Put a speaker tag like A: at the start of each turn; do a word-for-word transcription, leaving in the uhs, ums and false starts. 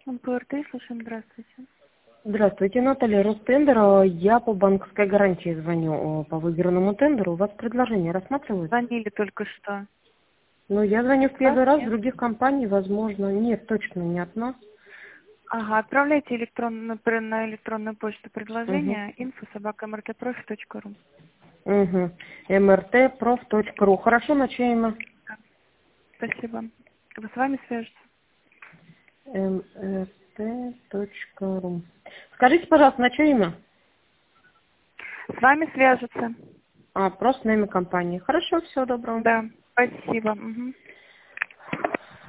A: МПРТ, слушаем, здравствуйте.
B: Здравствуйте, Наталья, Ростендер. Я по банковской гарантии звоню по выигранному тендеру. У вас предложение рассматривают?
A: Звонили только что.
B: Ну, я звоню в
A: Вас
B: первый раз, в
A: нет?
B: других компаний, возможно. Нет, точно не от нас.
A: Ага, отправляйте электронно, на электронную почту
B: Угу.
A: предложение инфо собака мртпрофи точка ру.
B: Угу. эм эр тэ проф точка ру. Хорошо, начнем.
A: Спасибо. С вами свяжутся.
B: эм эр тэ точка ру. Скажите, пожалуйста, на чье имя?
A: С вами свяжутся.
B: А, просто на имя компании. Хорошо, всего доброго.
A: Да, спасибо. Угу.